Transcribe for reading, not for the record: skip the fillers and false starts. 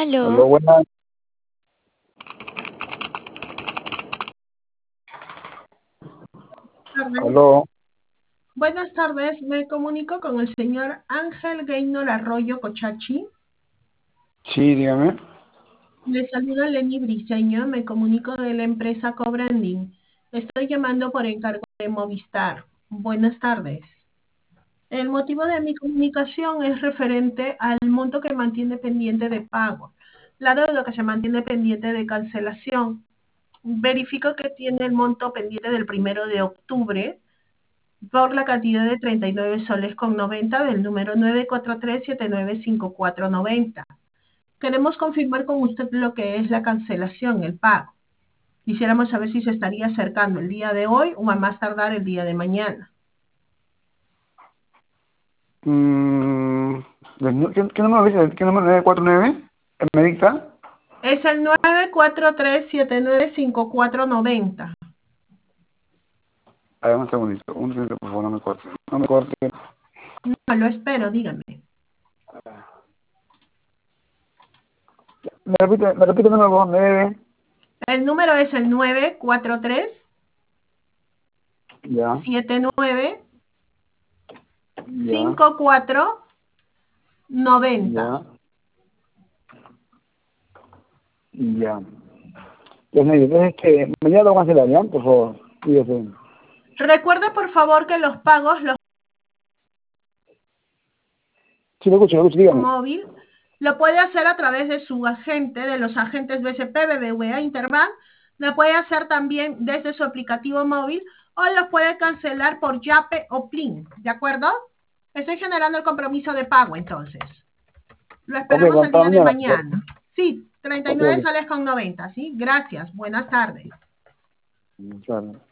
Aló, Aló, buenas. Tardes. Aló, Buenas tardes, me comunico con el señor Ángel Gaynor Arroyo Cochachi. sí, dígame. Le saluda Lenny Briceño, me comunico de la empresa Cobranding. Estoy llamando por encargo de Movistar. Buenas tardes. El motivo de mi comunicación es referente al monto que mantiene pendiente de pago, la deuda que se mantiene pendiente de cancelación. Verifico que tiene el monto pendiente del 1 de octubre por la cantidad de 39 soles con 90 del número 943795490. Queremos confirmar con usted lo que es la cancelación, el pago. Quisiéramos saber si se estaría acercando el día de hoy o a más tardar el día de mañana. Mm, ¿qué número dice? ¿Qué número? 949. ¿Me dicta? Es el 943795490. A ver, un segundito, por favor, no me corte. No me corte. No, lo espero, dígame. Me repite el número, 9. El número es el 943 Ya, 79 ya, 5490. ya, ya. Pues me dice, entonces, que mañana lo cancelarían, por favor. Fíjese. Recuerde por favor que los pagos los Sí, lo escucho, dígame. móvil lo puede hacer a través de su agente, de los agentes BCP, BBVA, Interbank. Lo puede hacer también desde su aplicativo móvil o lo puede cancelar por Yape o Plin. ¿De acuerdo? Estoy generando el compromiso de pago entonces. Lo Ok, esperamos el para día de mañana. mañana. Sí, Ok, 39 soles con 90, ¿sí? Gracias. Buenas tardes. ok. Claro.